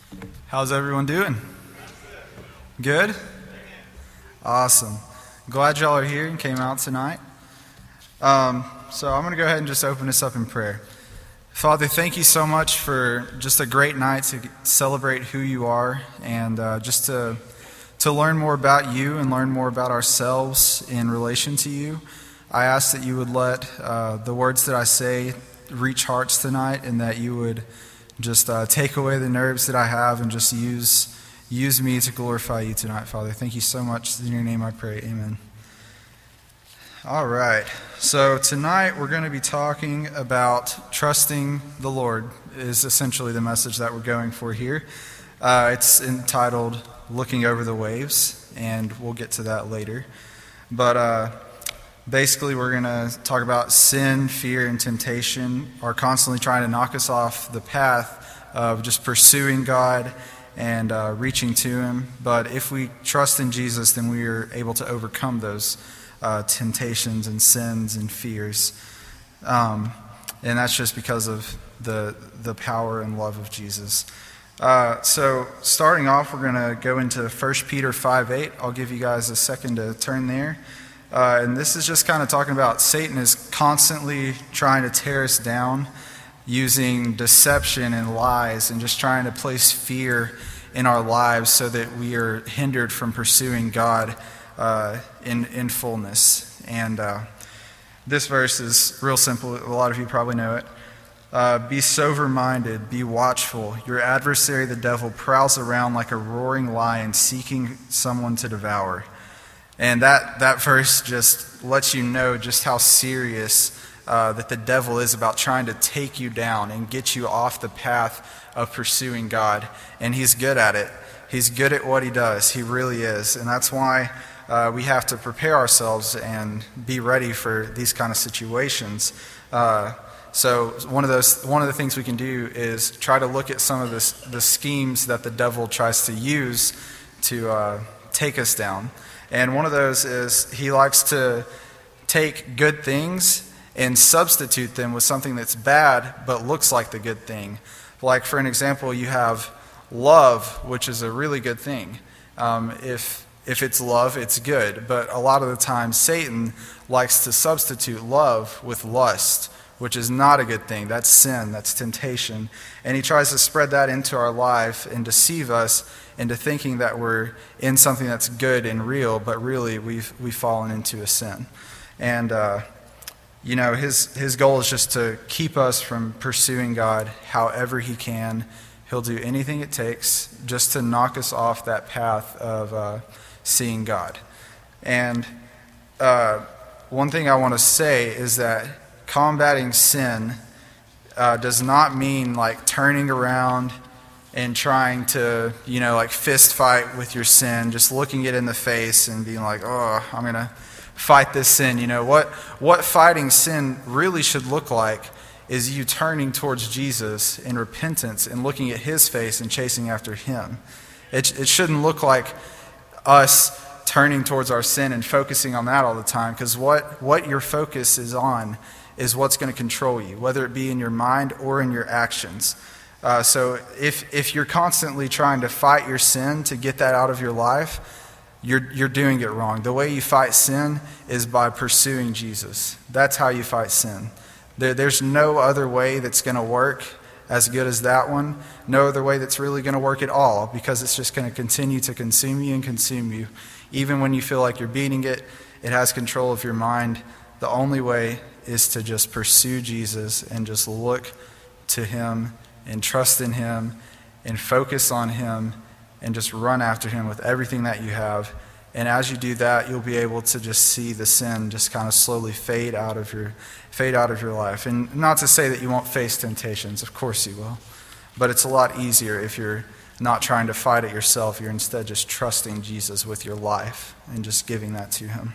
How's everyone doing? Good? Awesome. Glad y'all are here and came out tonight. So I'm going to go ahead and just open this up in prayer. Father, thank you so much for just a great night to celebrate who you are and just to learn more about you and learn more about ourselves in relation to you. I ask that you would let the words that I say reach hearts tonight, and that you would just take away the nerves that I have and just use me to glorify you tonight, Father. Thank you so much. In your name I pray, amen. All right, so tonight we're going to be talking about trusting the Lord is essentially the message that we're going for here. It's entitled Looking Over the Waves, and we'll get to that later. But basically we're going to talk about sin, fear, and temptation are constantly trying to knock us off the path of just pursuing God and reaching to Him. But if we trust in Jesus, then we are able to overcome those temptations and sins and fears. And that's just because of the power and love of Jesus. So starting off, we're going to go into 1 Peter 5:8. I'll give you guys a second to turn there. And this is just kind of talking about Satan is constantly trying to tear us down using deception and lies and just trying to place fear in our lives so that we are hindered from pursuing God in fullness. And this verse is real simple. A lot of you probably know it. Be sober-minded, be watchful. Your adversary, the devil, prowls around like a roaring lion seeking someone to devour. And that verse just lets you know just how serious that the devil is about trying to take you down and get you off the path of pursuing God. And he's good at it. He's good at what he does. He really is. And that's why we have to prepare ourselves and be ready for these kind of situations. So one of the things we can do is try to look at some of the schemes that the devil tries to use to take us down. And one of those is he likes to take good things and substitute them with something that's bad but looks like the good thing. Like, for an example, you have love, which is a really good thing. If it's love, it's good. But a lot of the time, Satan likes to substitute love with lust, which is not a good thing. That's sin. That's temptation. And he tries to spread that into our life and deceive us into thinking that we're in something that's good and real, but really we've fallen into a sin. And his goal is just to keep us from pursuing God however he can. He'll do anything it takes just to knock us off that path of seeing God. And one thing I want to say is that combating sin does not mean like turning around and trying to, fist fight with your sin, just looking it in the face and being like, oh, I'm going to fight this sin. What fighting sin really should look like is you turning towards Jesus in repentance and looking at his face and chasing after him. It shouldn't look like us turning towards our sin and focusing on that all the time, because what your focus is on is what's going to control you, whether it be in your mind or in your actions. So if you're constantly trying to fight your sin to get that out of your life, you're doing it wrong. The way you fight sin is by pursuing Jesus. That's how you fight sin. There's no other way that's going to work as good as that one. No other way that's really going to work at all, because it's just going to continue to consume you and consume you. Even when you feel like you're beating it, it has control of your mind. The only way is to just pursue Jesus and just look to him and trust in him and focus on him and just run after him with everything that you have. And as you do that, you'll be able to just see the sin just kind of slowly fade out of your life. And not to say that you won't face temptations, of course you will. But it's a lot easier if you're not trying to fight it yourself. You're instead just trusting Jesus with your life and just giving that to him.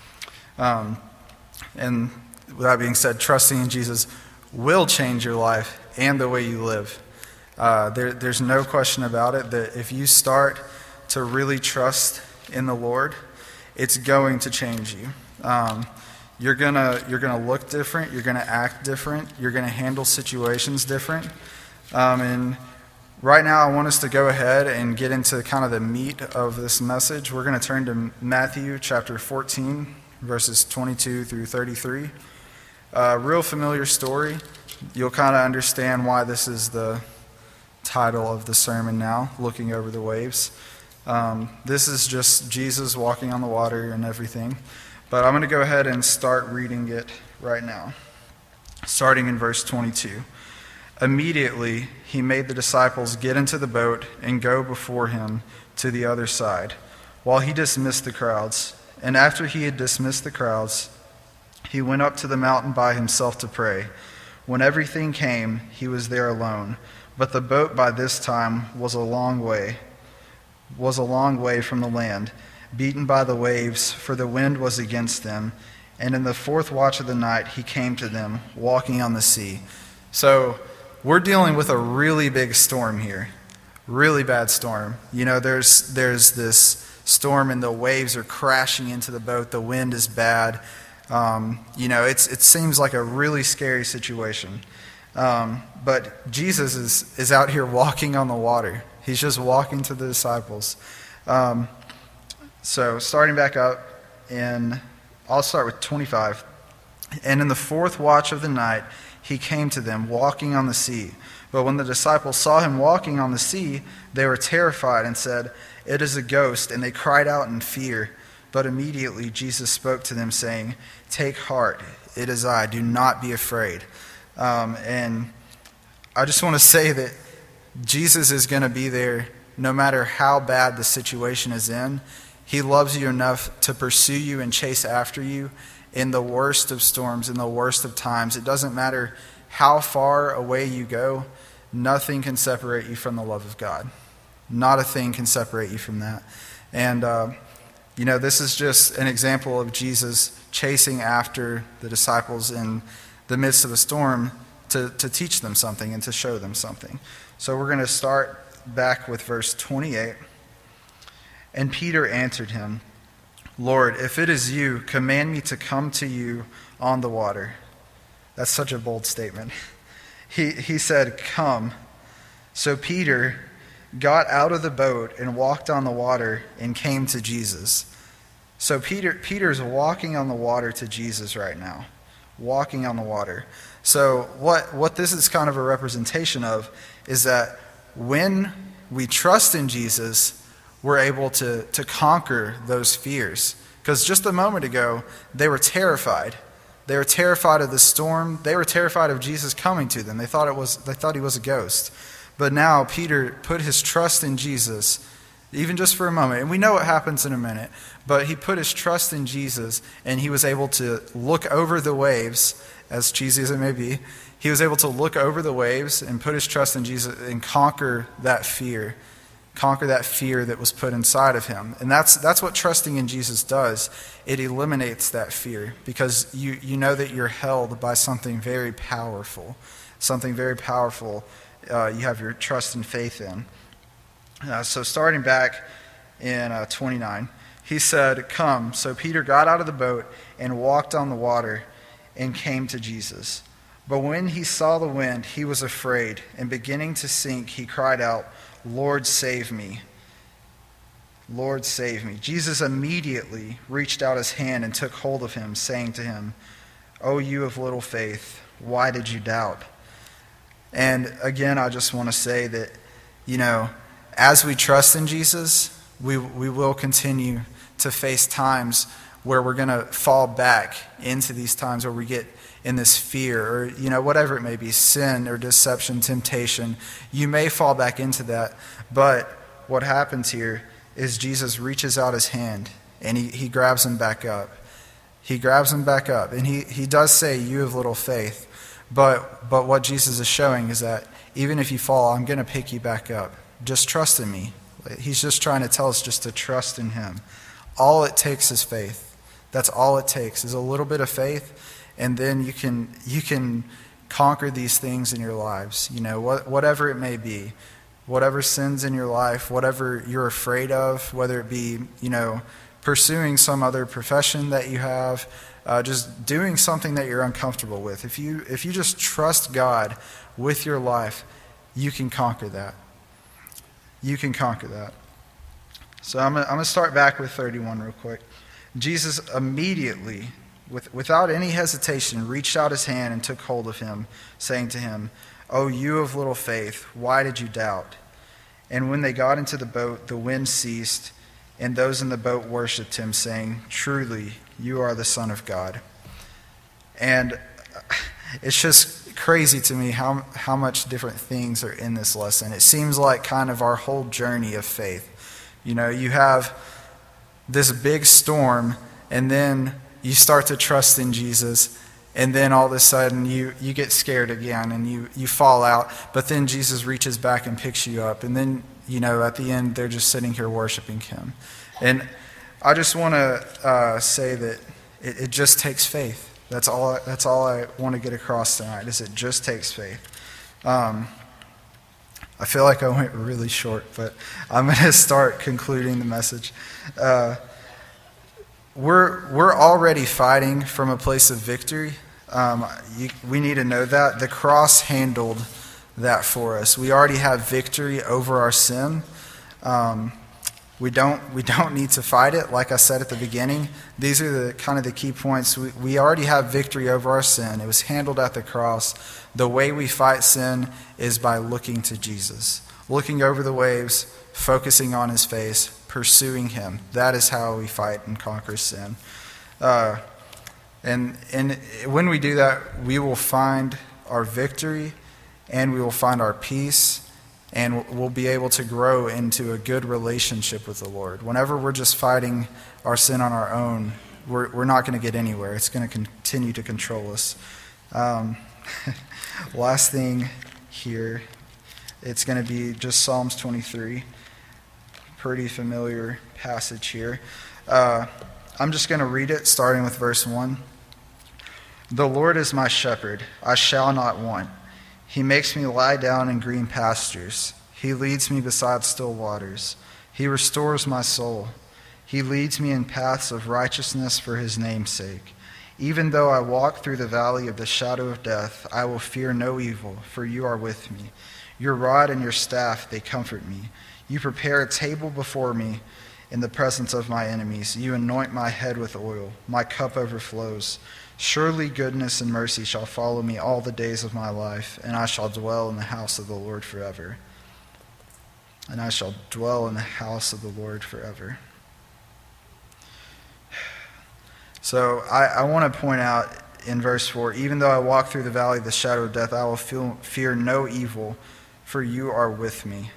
And with that being said, trusting in Jesus will change your life and the way you live. There's no question about it that if you start to really trust in the Lord, it's going to change you. You're gonna look different. You're gonna act different. You're gonna handle situations different. And Right now, I want us to go ahead and get into kind of the meat of this message. We're going to turn to Matthew chapter 14, verses 22 through 33. Real familiar story. You'll kind of understand why this is the title of the sermon now, Looking Over the Waves. This is just Jesus walking on the water and everything. But I'm going to go ahead and start reading it right now, starting in verse 22. Immediately, he made the disciples get into the boat and go before him to the other side, while he dismissed the crowds. And after he had dismissed the crowds, he went up to the mountain by himself to pray. When everything came, he was there alone. But the boat by this time was a long way from the land, beaten by the waves, for the wind was against them. And in the fourth watch of the night, he came to them, walking on the sea. So we're dealing with a really big storm here, really bad storm. You know, there's this storm and the waves are crashing into the boat. The wind is bad. It seems like a really scary situation. But Jesus is out here walking on the water. He's just walking to the disciples. So starting back up, I'll start with 25. And in the fourth watch of the night, he came to them, walking on the sea. But when the disciples saw him walking on the sea, they were terrified and said, "It is a ghost," and they cried out in fear. But immediately Jesus spoke to them, saying, "Take heart, it is I, do not be afraid." And I just want to say that Jesus is going to be there no matter how bad the situation is in. He loves you enough to pursue you and chase after you in the worst of storms, in the worst of times. It doesn't matter how far away you go, nothing can separate you from the love of God. Not a thing can separate you from that. And, this is just an example of Jesus chasing after the disciples in the midst of a storm to teach them something and to show them something. So we're going to start back with verse 28. And Peter answered him, "Lord, if it is you, command me to come to you on the water." That's such a bold statement. He said, "Come." So Peter got out of the boat and walked on the water and came to Jesus. So Peter's walking on the water to Jesus right now. Walking on the water. So what this is kind of a representation of is that when we trust in Jesus, we're able to conquer those fears. Because just a moment ago, they were terrified. They were terrified of the storm. They were terrified of Jesus coming to them. They thought he was a ghost. But now Peter put his trust in Jesus, even just for a moment. And we know what happens in a minute. But he put his trust in Jesus, and he was able to look over the waves, as cheesy as it may be. He was able to look over the waves and put his trust in Jesus and conquer that fear. Conquer that fear that was put inside of him. And that's what trusting in Jesus does. It eliminates that fear because you know that you're held by something very powerful. Something very powerful you have your trust and faith in. So starting back in 29, he said, "Come." So Peter got out of the boat and walked on the water and came to Jesus. But when he saw the wind, he was afraid, and beginning to sink, he cried out, "Lord, save me. Lord, save me." Jesus immediately reached out his hand and took hold of him, saying to him, "O you of little faith, why did you doubt?" And again, I just want to say that, as we trust in Jesus, we will continue to face times where we're going to fall back into these times where we get in this fear or, whatever it may be, sin or deception, temptation. You may fall back into that. But what happens here is Jesus reaches out his hand and he grabs him back up. He grabs him back up. And he does say, "You have little faith." But what Jesus is showing is that even if you fall, I'm going to pick you back up. Just trust in me. He's just trying to tell us just to trust in him. All it takes is faith. That's all it takes is a little bit of faith. And then you can conquer these things in your lives, whatever it may be, whatever sins in your life, whatever you're afraid of, whether it be, pursuing some other profession that you have, just doing something that you're uncomfortable with. If you just trust God with your life, you can conquer that. you can conquer that. So I'm going to start back with 31 real quick. Jesus immediately, without any hesitation, reached out his hand and took hold of him, saying to him, "O you of little faith, why did you doubt?" And when they got into the boat, the wind ceased, and those in the boat worshipped him, saying, "Truly, you are the Son of God." And it's just crazy to me how much different things are in this lesson. It seems like kind of our whole journey of faith. You know, you have this big storm, and then you start to trust in Jesus, and then all of a sudden you get scared again, and you fall out, but then Jesus reaches back and picks you up, and then, you know, at the end they're just sitting here worshiping him. And I just want to say that it just takes faith. That's all I want to get across tonight, is it just takes faith. I feel like I went really short, but I'm going to start concluding the message. We're already fighting from a place of victory. We need to know that. The cross handled that for us. We already have victory over our sin. We don't need to fight it. Like I said at the beginning, these are the kind of the key points. We already have victory over our sin. It was handled at the cross. The way we fight sin is by looking to Jesus, looking over the waves, focusing on his face, pursuing him. That is how we fight and conquer sin. And when we do that, we will find our victory, and we will find our peace, and we'll be able to grow into a good relationship with the Lord. Whenever we're just fighting our sin on our own, we're not going to get anywhere. It's going to continue to control us. Last thing here, it's going to be just Psalms 23. Pretty familiar passage here. I'm just going to read it, starting with verse 1. "The Lord is my shepherd, I shall not want. He makes me lie down in green pastures. He leads me beside still waters. He restores my soul. He leads me in paths of righteousness for his name's sake. Even though I walk through the valley of the shadow of death, I will fear no evil, for you are with me. Your rod and your staff, they comfort me. You prepare a table before me in the presence of my enemies. You anoint my head with oil. My cup overflows. Surely goodness and mercy shall follow me all the days of my life, and I shall dwell in the house of the Lord forever." And I shall dwell in the house of the Lord forever. So I want to point out in verse 4, "Even though I walk through the valley of the shadow of death, I will fear no evil, for you are with me."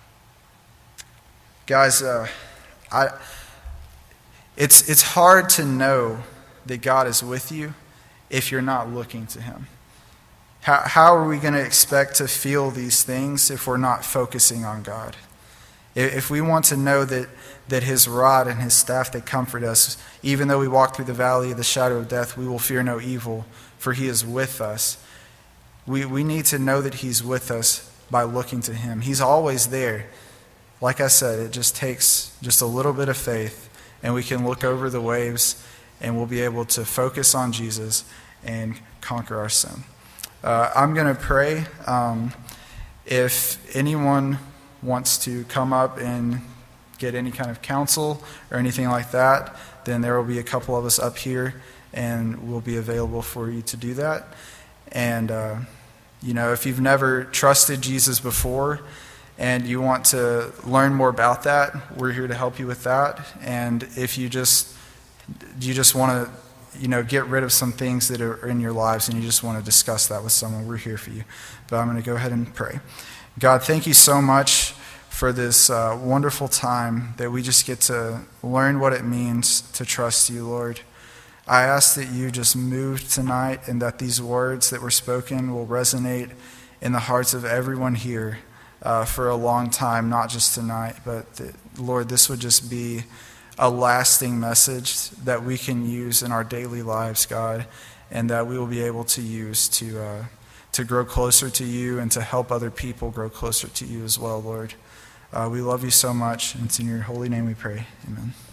Guys, it's hard to know that God is with you if you're not looking to him. How are we going to expect to feel these things if we're not focusing on God? If we want to know that his rod and his staff, they comfort us, even though we walk through the valley of the shadow of death, we will fear no evil, for he is with us. We need to know that he's with us by looking to him. He's always there. Like I said, it just takes just a little bit of faith, and we can look over the waves, and we'll be able to focus on Jesus and conquer our sin. I'm going to pray. If anyone wants to come up and get any kind of counsel or anything like that, then there will be a couple of us up here, and we'll be available for you to do that. And, if you've never trusted Jesus before and you want to learn more about that, we're here to help you with that. And if you just want to, get rid of some things that are in your lives and you just want to discuss that with someone, we're here for you. But I'm going to go ahead and pray. God, thank you so much for this wonderful time that we just get to learn what it means to trust you, Lord. I ask that you just move tonight and that these words that were spoken will resonate in the hearts of everyone here for a long time, not just tonight, but that, Lord, this would just be a lasting message that we can use in our daily lives, God, and that we will be able to use to grow closer to you and to help other people grow closer to you as well, Lord. We love you so much, and it's in your holy name we pray. Amen.